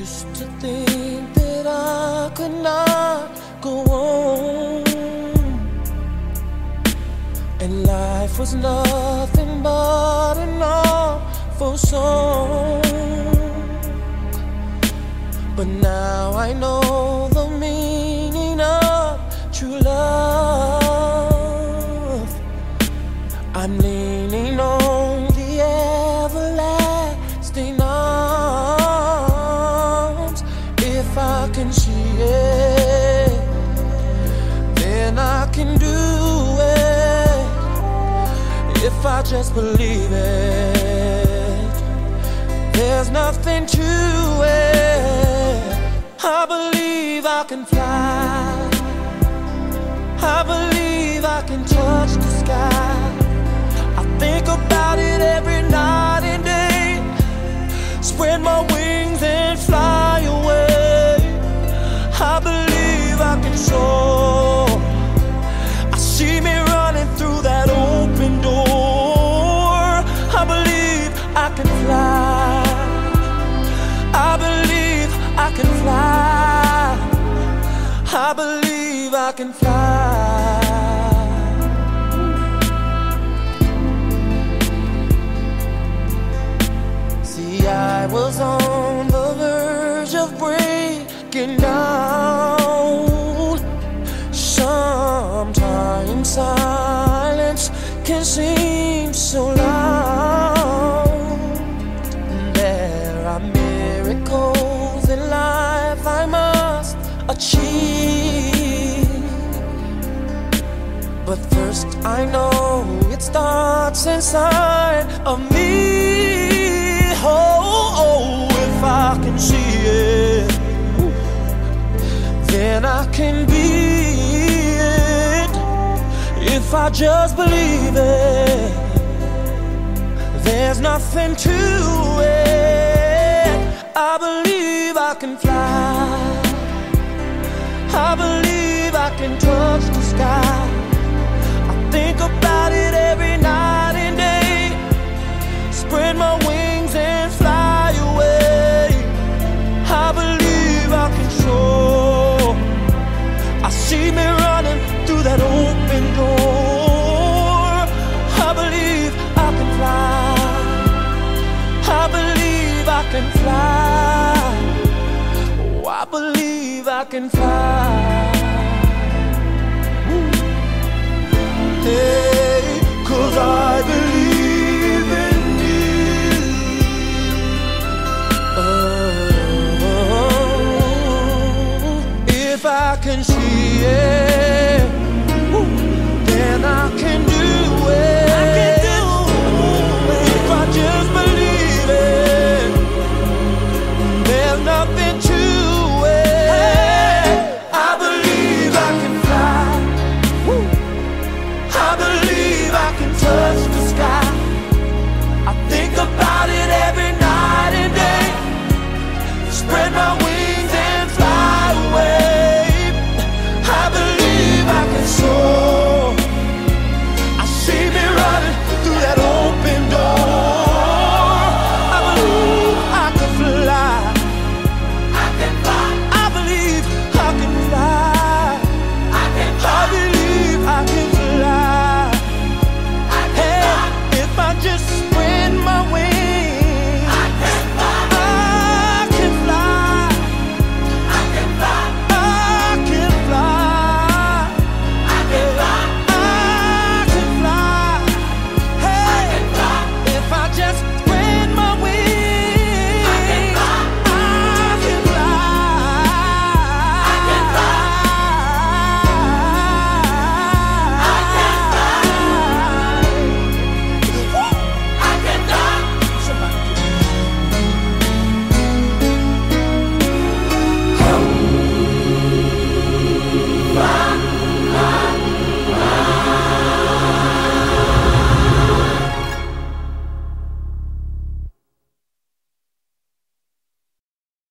used to think that I could not go on, and life was nothing but an awful song. But now I know the meaning of true love. I'm leaning on the everlasting arms. If I can see it, then I can do it. If I just believe it, there's nothing to it. I believe I can fly. I believe I can touch the sky. I think about it every night and day. Spread my wings and fly away. I believe I can soar. I see me running through that open door. I believe I can fly. I believe I can fly. I believe I can fly. See, I was on the verge of breaking down. Sometimes silence can seem so loud. There are miracles in life I must achieve, but first I know it starts inside of me. Oh, if I can see it, then I can be it. If I just believe it, there's nothing to it. I believe I can fly. I believe I can touch the sky. I think about it every night and day. Spread my wings and fly away. I believe I can soar. I see me running through that open door. I believe I can fly. I believe I can fly. Oh, I believe I can fly. Hey, 'cause I believe in you. Oh, if I can see it,